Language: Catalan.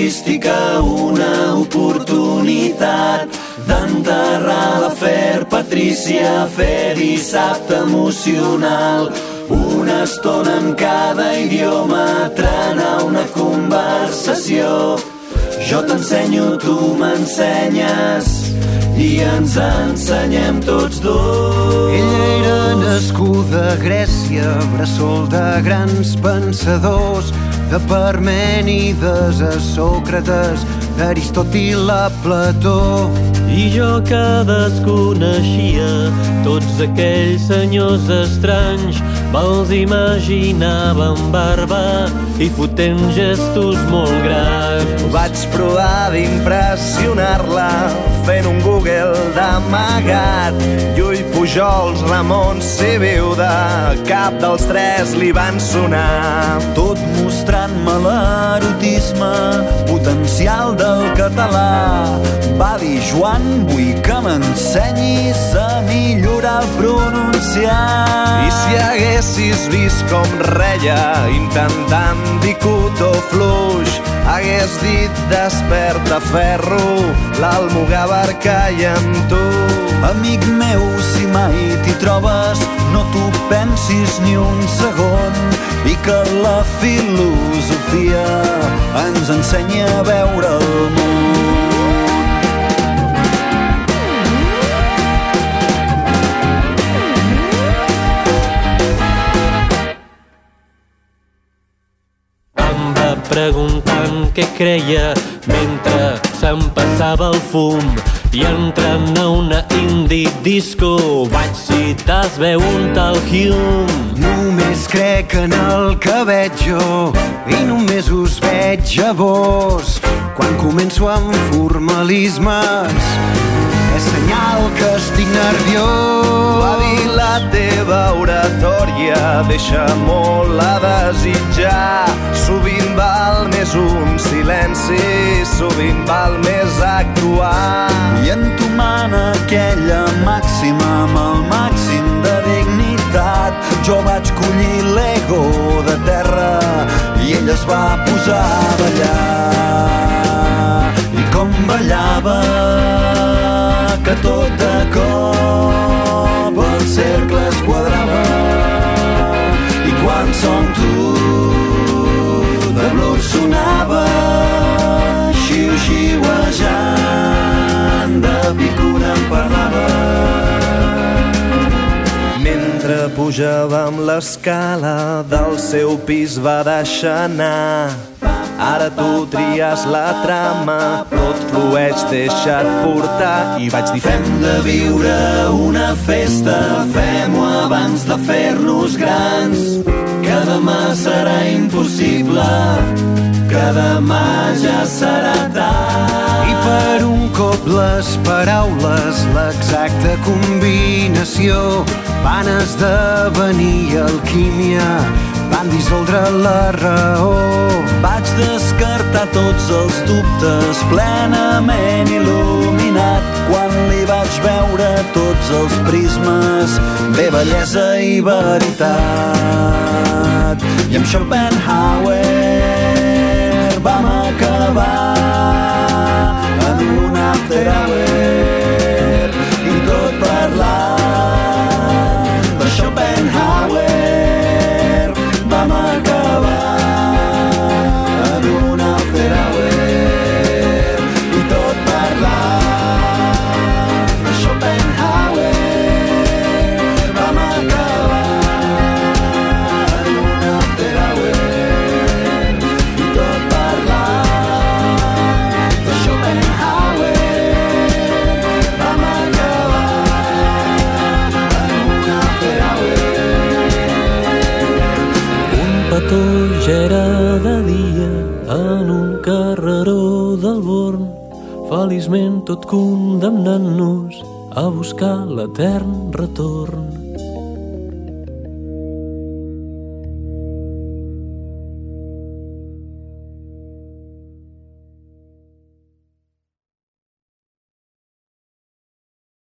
artística una oportunitat d'enterrar l'afer Patrícia, fer dissabte emocional. Una estona en cada idioma, trenar una conversació. Jo t'ensenyo, tu m'ensenyes i ens ensenyem tots dos. Ella era nascuda a Grècia, bressol de grans pensadors, de Parmènides a Sòcrates, d'Aristòtil a Plató. I jo que desconeixia tots aquells senyors estranys, me'ls imaginava amb barba i fotent gestos molt grans. Vaig provar d'impressionar-la fent un Google d'amagat. Llull, Pujols, Ramon, Sibiuda, cap dels tres li van sonar. Tot mostrant-me l'erotisme potencial del català. Va dir: Joan, vull que m'ensenyis a millorar el pronunciar. I si haguessis vist com reia intentant dir cotó fluix, hagués dit desperta ferro, l'Almogàver caia en tu. Amic meu, si mai t'hi trobes, no t'ho pensis ni un segon, i que la filosofia ens ensenya a veure el món. Preguntant què creia mentre se'm passava el fum, i entrant a una indie disco vaig citar es veu un tal Hume. Només crec en el que veig jo i només us veig a vos. Quan començo amb formalismes és senyal que estic nerviós. Va dir: la teva oratòria deixa molt a desitjar. Sovint val més un silenci, sovint val més actuar. I entomant aquella màxima amb el màxim de dignitat, jo vaig collir l'ego de terra i ell es va posar a ballar. I com ballava, que tot de cop el cercle es quadrava, i quan som tu de blur sonava, xiu-xiuejant, de picura em parlava. Mentre pujàvem l'escala del seu pis va deixar anar. Ara tu tries la trama, tot flueix, deixa't portar. I vaig dir: fem de viure una festa, fem-ho abans de fer-nos grans, que demà serà impossible, que demà ja serà tard. I per un cop les paraules, l'exacta combinació, van esdevenir alquímia, van dissoldre la raó. Vaig descartar tots els dubtes, plenament il·luminat, quan li vaig veure tots els prismes, bé, bellesa i veritat. I amb Schopenhauer vam acabar en un after hour, i tot parlant de Schopenhauer vam acabar en un after hour, i tot parlant de Schopenhauer vam acabar en un after hour, i tot parlant de Schopenhauer vam acabar en un after hour. Petó ja era de dia en un carreró del Born, feliçment tot condemnant-nos a buscar l'etern retorn.